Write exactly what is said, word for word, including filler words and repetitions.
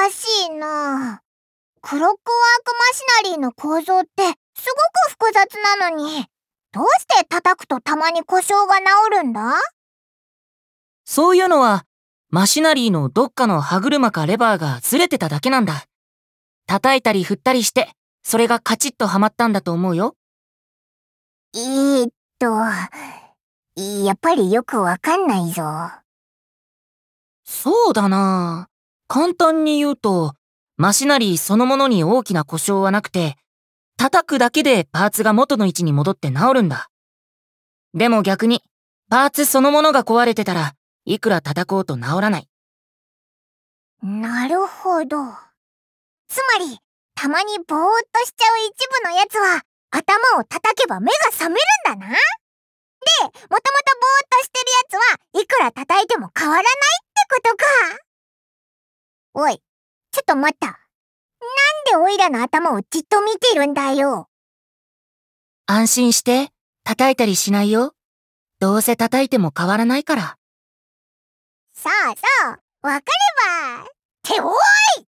かしいな。クロックワークマシナリーの構造ってすごく複雑なのに、どうして叩くとたまに故障が治るんだ？ そういうのは、マシナリーのどっかの歯車かレバーがずれてただけなんだ。叩いたり振ったりして、それがカチッとはまったんだと思うよ。 えーっと、やっぱりよくわかんないぞ。 そうだな。簡単に言うと、マシナリーそのものに大きな故障はなくて、叩くだけでパーツが元の位置に戻って治るんだ。でも逆に、パーツそのものが壊れてたらいくら叩こうと治らない。 なるほど。つまり、たまにぼーっとしちゃう一部のやつは、頭を叩けば目が覚めるんだな。で、もともとぼーっとしてるやつはいくら叩いても変わらないってことか。おい、ちょっと待った。なんでオイラの頭をじっと見てるんだよ。 安心して、叩いたりしないよ。どうせ叩いても変わらないから。 さあさあ、わかれば。っておい！